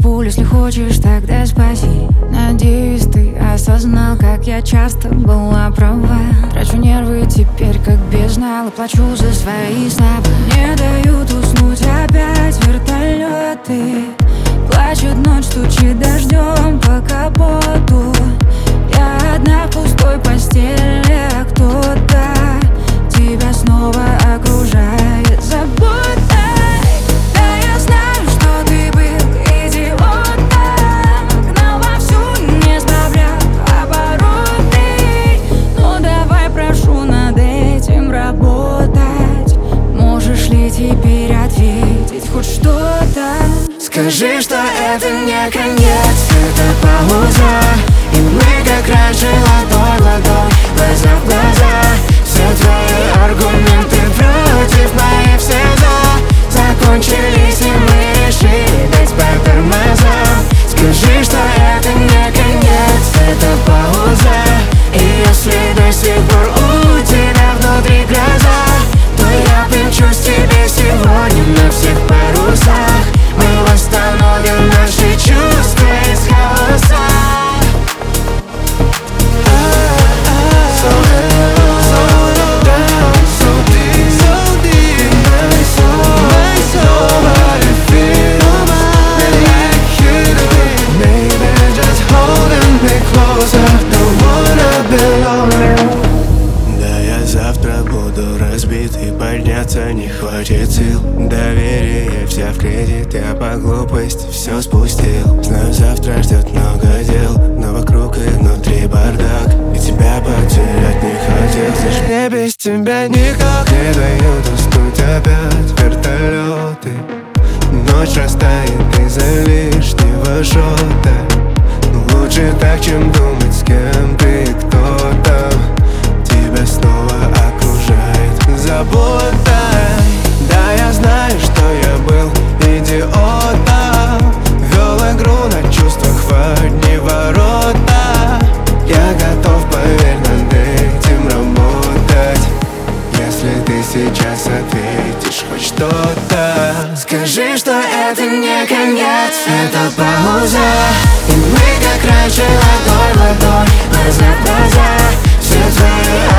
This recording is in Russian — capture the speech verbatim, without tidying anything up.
пулю, если хочешь, тогда спаси. Надеюсь, ты осознал, как я часто была права. Трачу нервы теперь как бездна, и плачу за свои слова. Не дают уснуть опять вертолеты. Плачет ночь, стучит дождем по капоту. Я одна в пустой постели, а кто-то тебя снова окружает заботой. Да, я знаю, что ты был идиотом, гнал вовсю, не сбавлял обороты. Ну давай, прошу, над этим работать. Можешь ли теперь ответить хоть что-то? Скажи, что это не конец, это пауза. И мы как раньше, ладонь в ладонь, глаза в глаза. Все твои аргументы против моих все за закончились, и мы решили дать по тормозам. Скажи, что это не конец, это пауза. И если до сих пор у тебя внутри гроза, то я примчусь тебе сегодня на всех парусах. Мы восстановим наши чувства из хаоса. И подняться не хватит сил. Доверие вся в кредит, я по глупости все спустил. Знаю, завтра ждет много дел, но вокруг и внутри бардак. И тебя потерять не хотел, знаешь, мне без тебя никак. Не дают уснуть опять вертолеты. Ночь растает из-за лишнего шота. Лучше так, чем думать, с кем ты и кто там. Тебя снова окружает забота. Да, я знаю, что я был идиотом. Вел игру на чувствах в одни ворота. Я готов, поверь, над этим работать. Если ты сейчас ответишь хоть что-то. Скажи, что это не конец, это пауза. И мы как раньше, ладонь в ладонь, глаза в глаза. Все твои